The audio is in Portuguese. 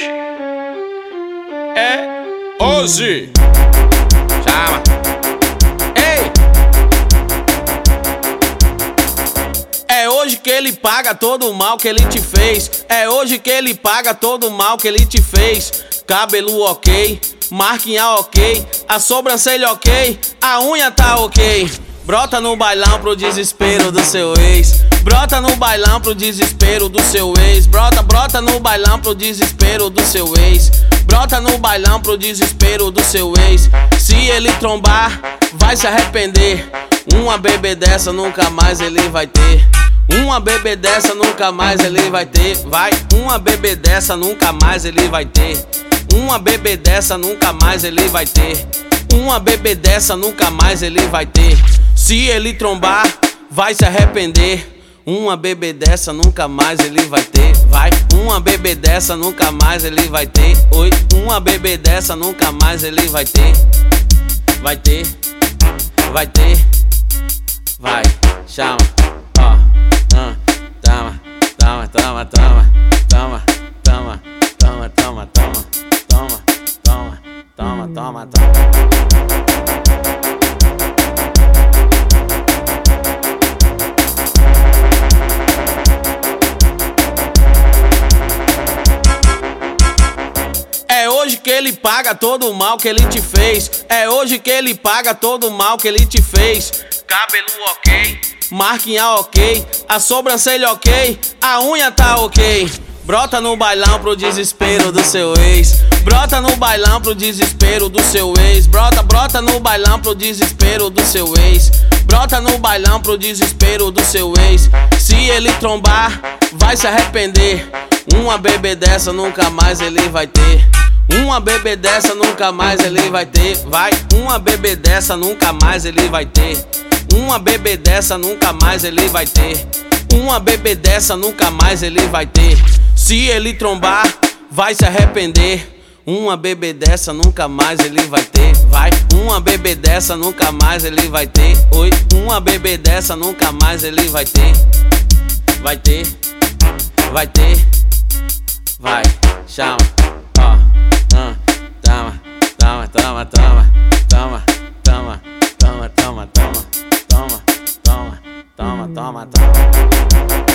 É hoje. Chama. Ei. É hoje que ele paga todo o mal que ele te fez. É hoje que ele paga todo o mal que ele te fez. Cabelo ok, marquinha ok, a sobrancelha ok, a unha tá ok. Brota no bailão pro desespero do seu ex. Brota no bailão pro desespero do seu ex. Brota no bailão pro desespero do seu ex. Brota no bailão pro desespero do seu ex. Se ele trombar, vai se arrepender. Uma bebê dessa nunca mais ele vai ter. Uma bebê dessa nunca mais ele vai ter. Vai, uma bebê dessa nunca mais ele vai ter. Uma bebê dessa nunca mais ele vai ter. Uma bebê dessa nunca mais ele vai ter. Se ele trombar, vai se arrepender. Uma bebê dessa nunca mais ele vai ter. Vai, uma bebê dessa nunca mais ele vai ter. Oi, uma bebê dessa nunca mais ele vai ter. Vai ter, vai ter, vai, chama, ó, toma, toma, toma, toma, toma, toma, toma, toma, toma, toma, toma, toma, toma, toma. É hoje que ele paga todo o mal que ele te fez. É hoje que ele paga todo o mal que ele te fez. Cabelo ok, marquinha ok, a sobrancelha ok, a unha tá ok. Brota no bailão pro desespero do seu ex. Brota no bailão pro desespero do seu ex. Brota no bailão pro desespero do seu ex. Brota no bailão pro desespero do seu ex. Se ele trombar, vai se arrepender. Uma bebê dessa nunca mais ele vai ter. Uma bebê dessa nunca mais ele vai ter. Vai, uma bebê dessa nunca mais ele vai ter. Uma bebê dessa nunca mais ele vai ter. Uma bebê dessa nunca mais ele vai ter. Se ele trombar, vai se arrepender. Uma bebê dessa nunca mais ele vai ter. Vai, uma bebê dessa nunca mais ele vai ter. Oi, uma bebê dessa nunca mais ele vai ter. Vai ter, vai ter, vai, chama, ó, toma, toma, toma, toma, toma, toma, toma, toma, toma, toma, toma, toma, toma, toma.